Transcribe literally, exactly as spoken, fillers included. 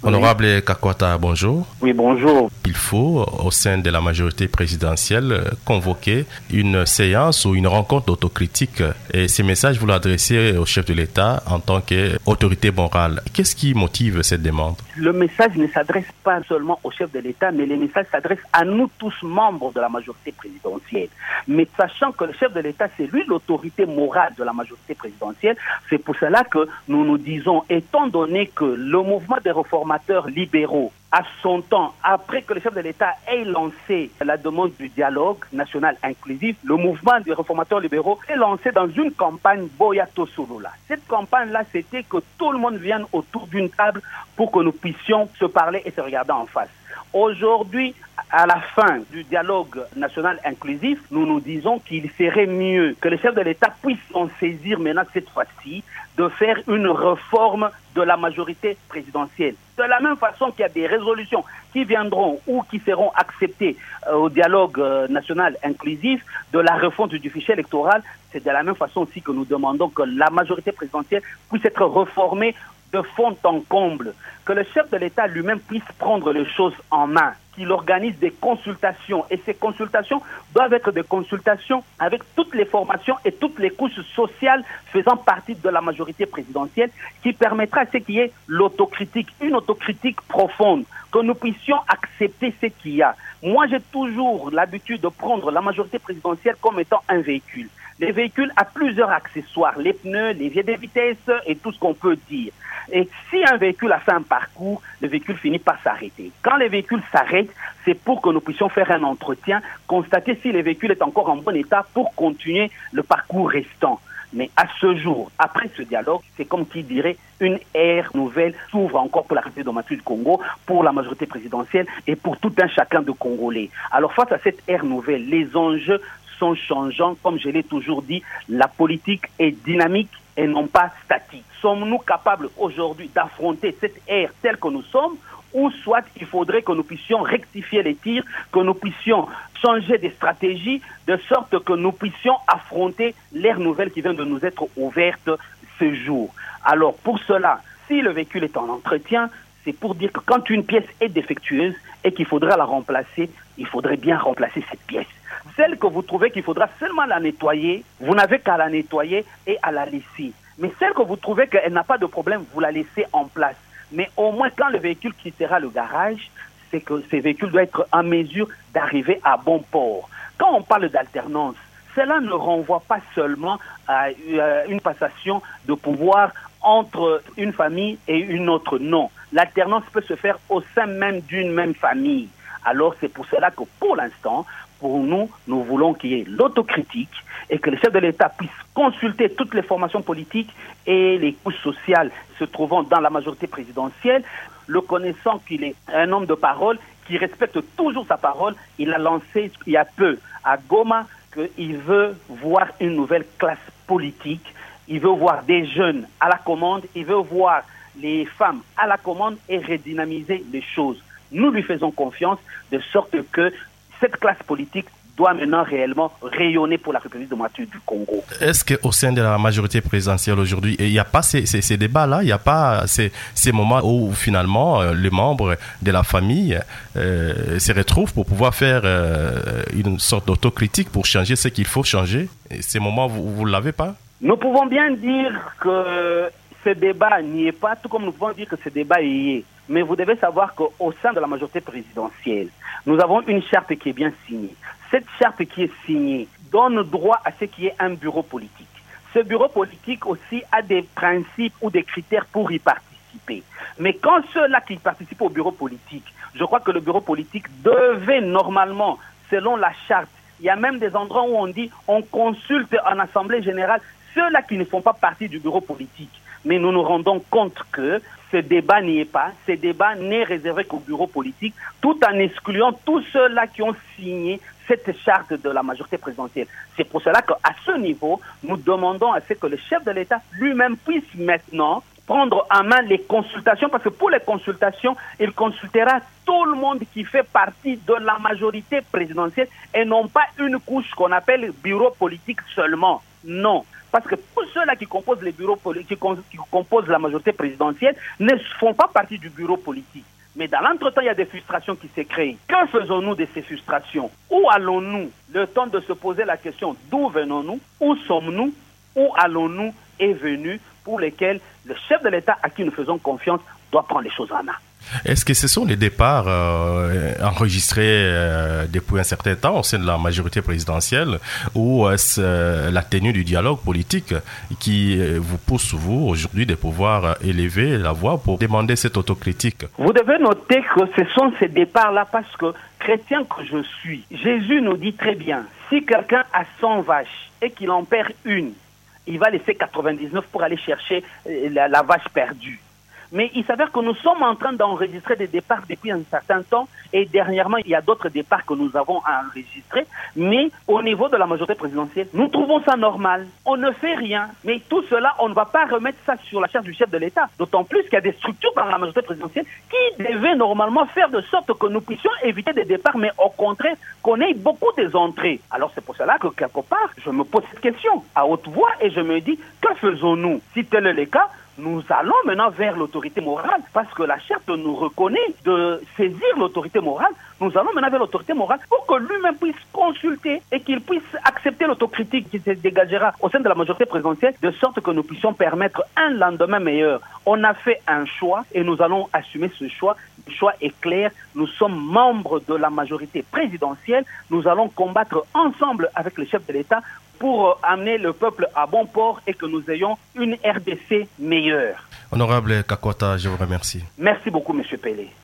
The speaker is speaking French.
Honorable Kakwata, bonjour. Oui, bonjour. Il faut, au sein de la majorité présidentielle, convoquer une séance ou une rencontre d'autocritique. Et ces messages, vous l'adressez au chef de l'État en tant qu'autorité morale. Qu'est-ce qui motive cette demande? Le message ne s'adresse pas seulement au chef de l'État, mais les messages s'adressent à nous tous, membres de la majorité présidentielle. Mais sachant que le chef de l'État, c'est lui l'autorité morale de la majorité présidentielle, c'est pour cela que nous nous disons, étant donné que le mouvement des réformateurs libéraux, à son temps, après que le chef de l'État ait lancé la demande du dialogue national inclusif, le mouvement des réformateurs libéraux est lancé dans une campagne Boya Tosolula. Cette campagne-là, c'était que tout le monde vienne autour d'une table pour que nous puissions se parler et se regarder en face. Aujourd'hui, à la fin du dialogue national inclusif, nous nous disons qu'il serait mieux que le chef de l'État puisse en saisir maintenant cette fois-ci de faire une réforme de la majorité présidentielle. De la même façon qu'il y a des résolutions qui viendront ou qui seront acceptées euh, au dialogue euh, national inclusif de la refonte du fichier électoral, c'est de la même façon aussi que nous demandons que la majorité présidentielle puisse être réformée de fond en comble, que le chef de l'État lui-même puisse prendre les choses en main, qu'il organise des consultations. Et ces consultations doivent être des consultations avec toutes les formations et toutes les couches sociales faisant partie de la majorité présidentielle, qui permettra à ce qu'il y ait l'autocritique, une autocritique profonde, que nous puissions accepter ce qu'il y a. Moi, j'ai toujours l'habitude de prendre la majorité présidentielle comme étant un véhicule. Les véhicules ont plusieurs accessoires, les pneus, les vies de vitesse et tout ce qu'on peut dire. Et si un véhicule a fait un parcours, le véhicule finit par s'arrêter. Quand les véhicules s'arrêtent, c'est pour que nous puissions faire un entretien, constater si le véhicule est encore en bon état pour continuer le parcours restant. Mais à ce jour, après ce dialogue, c'est comme qui dirait une ère nouvelle s'ouvre encore pour la République démocratique du Congo, pour la majorité présidentielle et pour tout un chacun de Congolais. Alors face à cette ère nouvelle, les enjeux sont changeants. Comme je l'ai toujours dit, la politique est dynamique et non pas statique. Sommes-nous capables aujourd'hui d'affronter cette ère telle que nous sommes, ou soit il faudrait que nous puissions rectifier les tirs, que nous puissions changer des stratégies, de sorte que nous puissions affronter l'ère nouvelle qui vient de nous être ouverte ce jour. Alors pour cela, si le véhicule est en entretien, c'est pour dire que quand une pièce est défectueuse et qu'il faudra la remplacer, il faudrait bien remplacer cette pièce. Celle que vous trouvez qu'il faudra seulement la nettoyer, vous n'avez qu'à la nettoyer et à la laisser. Mais celle que vous trouvez qu'elle n'a pas de problème, vous la laissez en place. Mais au moins, quand le véhicule quittera le garage, c'est que ce véhicule doit être en mesure d'arriver à bon port. Quand on parle d'alternance, cela ne renvoie pas seulement à une passation de pouvoir entre une famille et une autre. Non, l'alternance peut se faire au sein même d'une même famille. Alors c'est pour cela que pour l'instant, pour nous, nous voulons qu'il y ait l'autocritique et que le chef de l'État puisse consulter toutes les formations politiques et les couches sociales se trouvant dans la majorité présidentielle, le connaissant qu'il est un homme de parole, qui respecte toujours sa parole. Il a lancé il y a peu à Goma qu'il veut voir une nouvelle classe politique, il veut voir des jeunes à la commande, il veut voir les femmes à la commande et redynamiser les choses. Nous lui faisons confiance de sorte que cette classe politique doit maintenant réellement rayonner pour la République démocratique du Congo. Est-ce qu'au sein de la majorité présidentielle aujourd'hui, il n'y a pas ces, ces, ces débats-là, il n'y a pas ces, ces moments où finalement euh, les membres de la famille euh, se retrouvent pour pouvoir faire euh, une sorte d'autocritique pour changer ce qu'il faut changer? Et ces moments, vous ne l'avez pas? Nous pouvons bien dire que ce débat n'y est pas, tout comme nous pouvons dire que ce débat y est. Mais vous devez savoir qu'au sein de la majorité présidentielle, nous avons une charte qui est bien signée. Cette charte qui est signée donne droit à ce qui est un bureau politique. Ce bureau politique aussi a des principes ou des critères pour y participer. Mais quand ceux-là qui participent au bureau politique, je crois que le bureau politique devait normalement, selon la charte, il y a même des endroits où on dit on consulte en assemblée générale ceux-là qui ne font pas partie du bureau politique. Mais nous nous rendons compte que ce débat n'y est pas. Ce débat n'est réservé qu'au bureau politique, tout en excluant tous ceux-là qui ont signé cette charte de la majorité présidentielle. C'est pour cela qu'à ce niveau, nous demandons à ce que le chef de l'État lui-même puisse maintenant prendre en main les consultations, parce que pour les consultations, il consultera tout le monde qui fait partie de la majorité présidentielle et non pas une couche qu'on appelle bureau politique seulement. Non. Parce que tous ceux-là qui composent les bureaux politiques, qui composent la majorité présidentielle, ne font pas partie du bureau politique. Mais dans l'entretemps, il y a des frustrations qui se créent. Que faisons-nous de ces frustrations? Où allons-nous? Le temps de se poser la question, d'où venons-nous? Où sommes-nous? Où allons-nous est venu, pour lesquels le chef de l'État à qui nous faisons confiance doit prendre les choses en main. Est-ce que ce sont les départs euh, enregistrés euh, depuis un certain temps au sein de la majorité présidentielle ou est-ce euh, la tenue du dialogue politique qui euh, vous pousse, vous, aujourd'hui, de pouvoir euh, élever la voix pour demander cette autocritique? Vous devez noter que ce sont ces départs-là parce que, chrétien que je suis, Jésus nous dit très bien, si quelqu'un a cent vaches et qu'il en perd une, il va laisser quatre-vingt-dix-neuf pour aller chercher la, la vache perdue. Mais il s'avère que nous sommes en train d'enregistrer des départs depuis un certain temps et dernièrement, il y a d'autres départs que nous avons enregistrés. Mais au niveau de la majorité présidentielle, nous trouvons ça normal. On ne fait rien. Mais tout cela, on ne va pas remettre ça sur la charge du chef de l'État. D'autant plus qu'il y a des structures dans la majorité présidentielle qui devaient normalement faire de sorte que nous puissions éviter des départs, mais au contraire, qu'on ait beaucoup des entrées. Alors c'est pour cela que quelque part, je me pose cette question à haute voix et je me dis, que faisons-nous? Si tel est le cas, nous allons maintenant vers l'autorité morale parce que la charte nous reconnaît de saisir l'autorité morale. Nous allons maintenant vers l'autorité morale pour que lui-même puisse consulter et qu'il puisse accepter l'autocritique qui se dégagera au sein de la majorité présidentielle de sorte que nous puissions permettre un lendemain meilleur. On a fait un choix et nous allons assumer ce choix. Le choix est clair. Nous sommes membres de la majorité présidentielle. Nous allons combattre ensemble avec le chef de l'État pour amener le peuple à bon port et que nous ayons une R D C meilleure. Honorable Kakwata, je vous remercie. Merci beaucoup, M. Pelé.